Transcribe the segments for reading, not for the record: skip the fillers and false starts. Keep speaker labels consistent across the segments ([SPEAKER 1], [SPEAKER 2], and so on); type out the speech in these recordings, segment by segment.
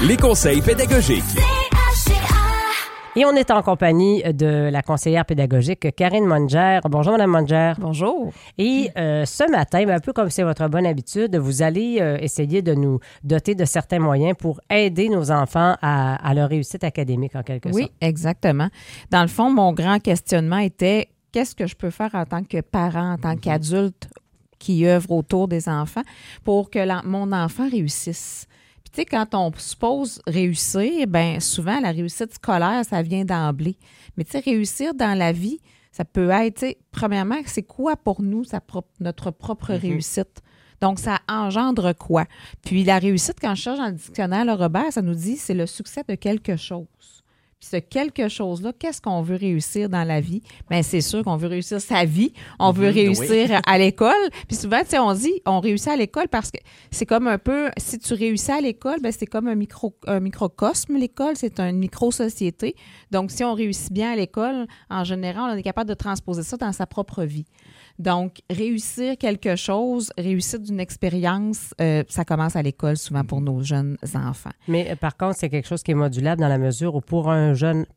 [SPEAKER 1] les conseils pédagogiques.
[SPEAKER 2] Et on est en compagnie de la conseillère pédagogique Karine Monger. Bonjour, Mme Monger.
[SPEAKER 3] Bonjour.
[SPEAKER 2] Et ce matin, un peu comme c'est votre bonne habitude, vous allez essayer de nous doter de certains moyens pour aider nos enfants à leur réussite académique, en quelque sorte.
[SPEAKER 3] Oui, exactement. Dans le fond, mon grand questionnement était qu'est-ce que je peux faire en tant que parent, en tant qu'adulte qui œuvre autour des enfants pour que mon enfant réussisse. Puis tu sais, quand on suppose réussir, bien souvent la réussite scolaire, ça vient d'emblée. Mais tu sais, réussir dans la vie, ça peut être, tu sais, premièrement, c'est quoi pour nous notre propre réussite? Donc, ça engendre quoi? Puis la réussite, quand je cherche dans le dictionnaire, le Robert, ça nous dit c'est le succès de quelque chose. Puis ce quelque chose-là, qu'est-ce qu'on veut réussir dans la vie? Bien, c'est sûr qu'on veut réussir sa vie, on veut réussir à l'école. Puis souvent, tu sais, on dit, on réussit à l'école parce que c'est comme un peu, si tu réussis à l'école, bien, c'est comme un microcosme, l'école, c'est une micro-société. Donc, si on réussit bien à l'école, en général, on est capable de transposer ça dans sa propre vie. Donc, réussir quelque chose, réussir d'une expérience, ça commence à l'école souvent pour nos jeunes enfants.
[SPEAKER 2] Mais par contre, c'est quelque chose qui est modulable dans la mesure où pour un jeune,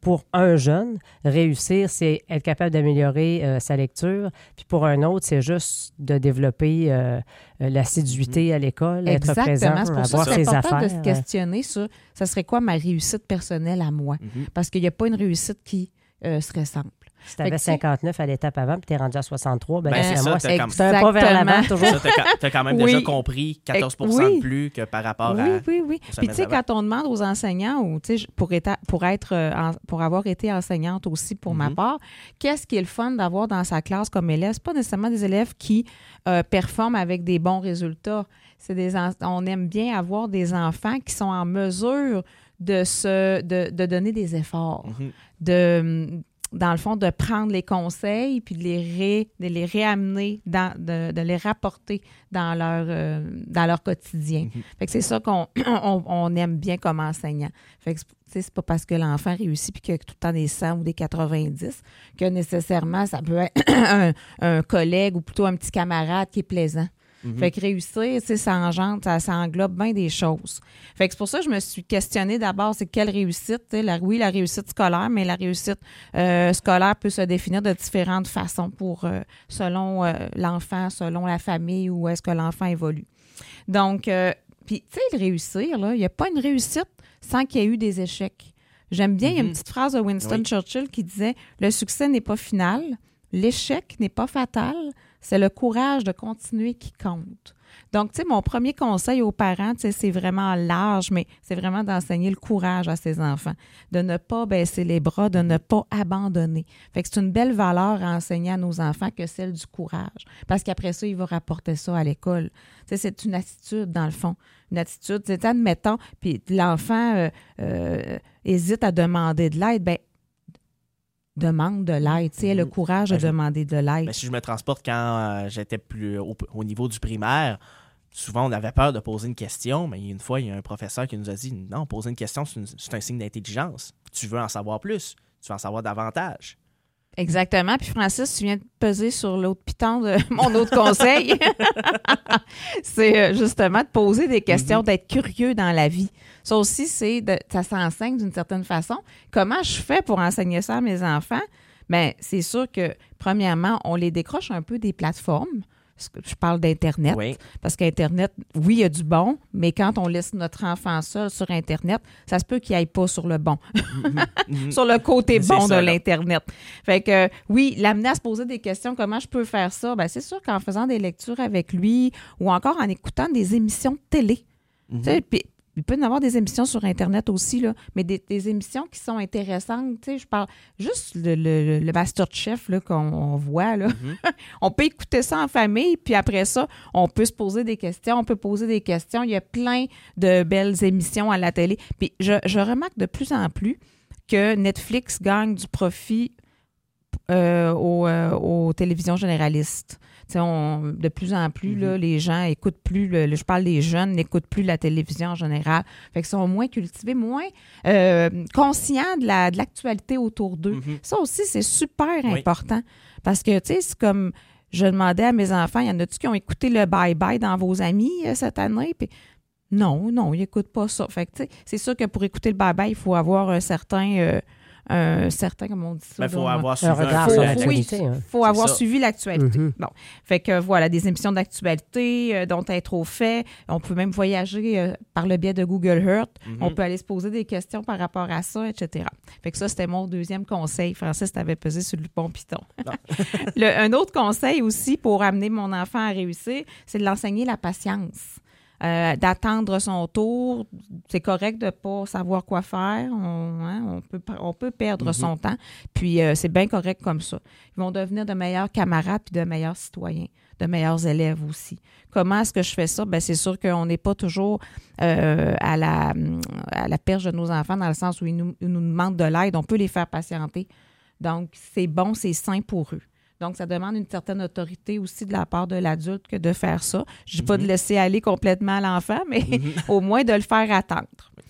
[SPEAKER 2] réussir, c'est être capable d'améliorer sa lecture. Puis pour un autre, c'est juste de développer l'assiduité à l'école, être présent, avoir ses affaires.
[SPEAKER 3] C'est important de se questionner sur ça serait quoi ma réussite personnelle à moi? Parce qu'il n'y a pas une réussite qui serait simple.
[SPEAKER 2] Si tu avais 59 à l'étape avant puis tu es rendu à 63,
[SPEAKER 4] c'est ça,
[SPEAKER 2] moi, c'est un pas vers l'avant toujours.
[SPEAKER 4] Tu as quand même déjà compris 14 de plus que par rapport à...
[SPEAKER 3] Oui. Puis tu sais, quand on demande aux enseignants, ou tu sais, pour avoir été enseignante aussi pour ma part, qu'est-ce qui est le fun d'avoir dans sa classe comme élève? C'est pas nécessairement des élèves qui performent avec des bons résultats. On aime bien avoir des enfants qui sont en mesure de donner des efforts, dans le fond, de prendre les conseils puis de les réamener, de les rapporter dans leur quotidien. Fait que c'est ça qu'on aime bien comme enseignant. Fait que c'est pas parce que l'enfant réussit puis qu'il y a tout le temps des 100 ou des 90 que nécessairement ça peut être un collègue ou plutôt un petit camarade qui est plaisant. Fait que réussir, ça englobe bien des choses. Fait que c'est pour ça que je me suis questionnée d'abord, c'est quelle réussite? La réussite scolaire, mais la réussite scolaire peut se définir de différentes façons selon l'enfant, selon la famille, où est-ce que l'enfant évolue. Donc, puis tu sais, réussir, il n'y a pas une réussite sans qu'il y ait eu des échecs. J'aime bien, il y a une petite phrase de Winston Churchill qui disait « Le succès n'est pas final, l'échec n'est pas fatal, c'est le courage de continuer qui compte. » Donc, tu sais, mon premier conseil aux parents, tu sais, c'est vraiment large, mais c'est vraiment d'enseigner le courage à ses enfants, de ne pas baisser les bras, de ne pas abandonner. Fait que c'est une belle valeur à enseigner à nos enfants que celle du courage. Parce qu'après ça, il va rapporter ça à l'école. Tu sais, c'est une attitude, dans le fond. Une attitude, tu sais, admettons, puis l'enfant hésite à demander de l'aide, bien, demande de l'aide, tu sais, le courage de demander de l'aide.
[SPEAKER 4] Ben, si je me transporte quand j'étais plus au niveau du primaire, souvent on avait peur de poser une question, mais une fois, il y a un professeur qui nous a dit « Non, poser une question, c'est un signe d'intelligence. Tu veux en savoir plus, tu veux en savoir davantage. »
[SPEAKER 3] Exactement. Puis Francis, tu viens de peser sur l'autre piton de mon autre conseil. C'est justement de poser des questions, d'être curieux dans la vie. Ça aussi, ça s'enseigne d'une certaine façon. Comment je fais pour enseigner ça à mes enfants? Bien, c'est sûr que, premièrement, on les décroche un peu des plateformes. Je parle d'Internet, parce qu'Internet, oui, il y a du bon, mais quand on laisse notre enfant seul sur Internet, ça se peut qu'il n'aille pas sur le bon, sur le côté bon de l'Internet. Fait que, oui, l'amener à se poser des questions, comment je peux faire ça? Bien, c'est sûr qu'en faisant des lectures avec lui ou encore en écoutant des émissions de télé. Tu sais, puis il peut y avoir des émissions sur Internet aussi, là, mais des émissions qui sont intéressantes. Tu sais, je parle juste le MasterChef là, qu'on voit. Là. On peut écouter ça en famille, puis après ça, on peut se poser des questions. On peut poser des questions. Il y a plein de belles émissions à la télé. Puis je remarque de plus en plus que Netflix gagne du profit aux télévisions généralistes. De plus en plus, là, les gens écoutent plus, je parle des jeunes, n'écoutent plus la télévision en général. Fait qu'ils sont moins cultivés, moins conscients de l'actualité autour d'eux. Ça aussi, c'est super important. Parce que, tu sais, c'est comme, je demandais à mes enfants, il y en a-tu qui ont écouté le Bye Bye dans vos amis cette année? Puis Non, il n'écoute pas ça. Fait que, tu sais, c'est sûr que pour écouter le bye-bye, il faut avoir un certain, comment on dit ça?
[SPEAKER 4] Il faut
[SPEAKER 3] donc,
[SPEAKER 4] avoir suivi
[SPEAKER 2] regard
[SPEAKER 4] peu
[SPEAKER 2] sur
[SPEAKER 3] oui,
[SPEAKER 2] l'actualité,
[SPEAKER 3] il
[SPEAKER 2] hein.
[SPEAKER 3] faut avoir
[SPEAKER 4] ça.
[SPEAKER 3] suivi l'actualité.
[SPEAKER 2] Mhm.
[SPEAKER 3] Bon, fait que voilà, des émissions d'actualité dont être au fait. On peut même voyager par le biais de Google Earth. On peut aller se poser des questions par rapport à ça, etc. Fait que ça, c'était mon deuxième conseil. Francis, t'avais pesé sur le bon piton. Un autre conseil aussi pour amener mon enfant à réussir, c'est de l'enseigner la patience. D'attendre son tour. C'est correct de ne pas savoir quoi faire. On peut perdre son temps. Puis, c'est bien correct comme ça. Ils vont devenir de meilleurs camarades puis de meilleurs citoyens, de meilleurs élèves aussi. Comment est-ce que je fais ça? Bien, c'est sûr qu'on n'est pas toujours à la perche de nos enfants dans le sens où ils nous demandent de l'aide. On peut les faire patienter. Donc, c'est bon, c'est sain pour eux. Donc, ça demande une certaine autorité aussi de la part de l'adulte que de faire ça. Je ne dis pas de laisser aller complètement l'enfant, mais au moins de le faire attendre.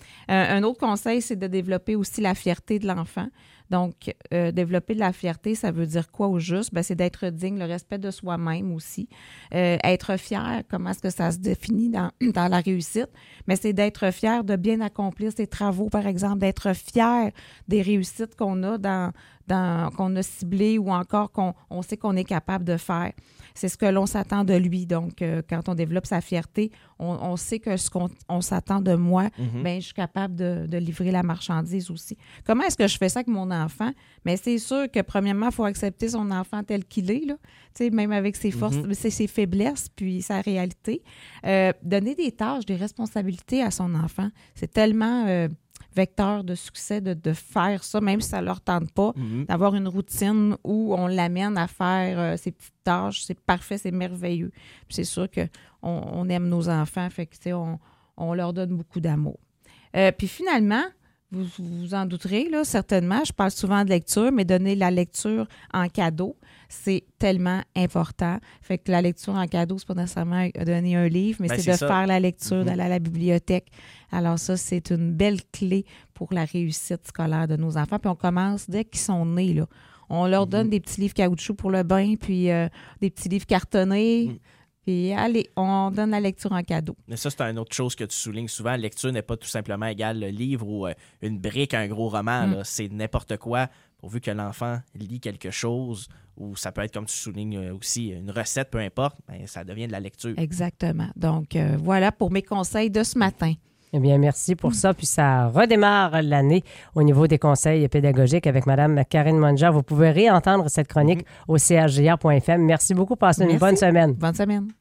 [SPEAKER 3] Un autre conseil, c'est de développer aussi la fierté de l'enfant. Donc, développer de la fierté, ça veut dire quoi au juste? Bien, c'est d'être digne, le respect de soi-même aussi. Être fier, comment est-ce que ça se définit dans la réussite? Mais c'est d'être fier de bien accomplir ses travaux, par exemple, d'être fier des réussites qu'on a qu'on a ciblées ou encore qu'on sait qu'on est capable de faire. C'est ce que l'on s'attend de lui. Donc, quand on développe sa fierté, on sait que ce qu'on s'attend de moi, bien, je suis capable de livrer la marchandise aussi. Comment est-ce que je fais ça avec mon enfant? Bien, c'est sûr que, premièrement, il faut accepter son enfant tel qu'il est, là. Tu sais, même avec ses forces, ses faiblesses, puis sa réalité. Donner des tâches, des responsabilités à son enfant, c'est tellement vecteur de succès de faire ça, même si ça ne leur tente pas, d'avoir une routine où on l'amène à faire ses petites tâches. C'est parfait, c'est merveilleux. Puis c'est sûr qu'on aime nos enfants, fait que, tu sais, on leur donne beaucoup d'amour. Puis finalement, vous vous en douterez, là, certainement, je parle souvent de lecture, mais donner la lecture en cadeau, c'est tellement important. Fait que la lecture en cadeau, c'est pas nécessairement donner un livre, mais c'est de faire la lecture, d'aller à la bibliothèque. Alors ça, c'est une belle clé pour la réussite scolaire de nos enfants. Puis on commence dès qu'ils sont nés, là. On leur donne des petits livres caoutchouc pour le bain, puis des petits livres cartonnés. Puis allez, on donne la lecture en cadeau.
[SPEAKER 4] Mais ça, c'est une autre chose que tu soulignes souvent. La lecture n'est pas tout simplement égale le livre ou une brique, un gros roman. Là. C'est n'importe quoi, pourvu que l'enfant lit quelque chose, ou ça peut être, comme tu soulignes aussi, une recette, peu importe, ben, ça devient de la lecture.
[SPEAKER 3] Exactement. Donc, voilà pour mes conseils de ce matin.
[SPEAKER 2] Eh bien, merci pour ça. Puis ça redémarre l'année au niveau des conseils pédagogiques avec Mme Karine Monja. Vous pouvez réentendre cette chronique au CHGR.fm. Merci beaucoup. Passez une bonne semaine.
[SPEAKER 3] Bonne semaine.